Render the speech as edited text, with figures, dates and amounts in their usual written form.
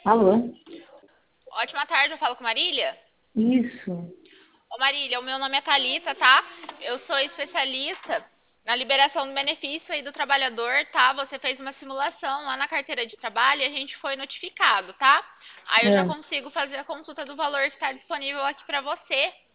Alô? Ótima tarde, eu falo com Marília. Isso. Ô Marília, o meu nome é Thalita, tá? Eu sou especialista na liberação do benefício aí do trabalhador, tá? Você fez uma simulação lá na carteira de trabalho e a gente foi notificado, tá? Aí eu já É. consigo fazer a consulta do valor que está disponível aqui para você.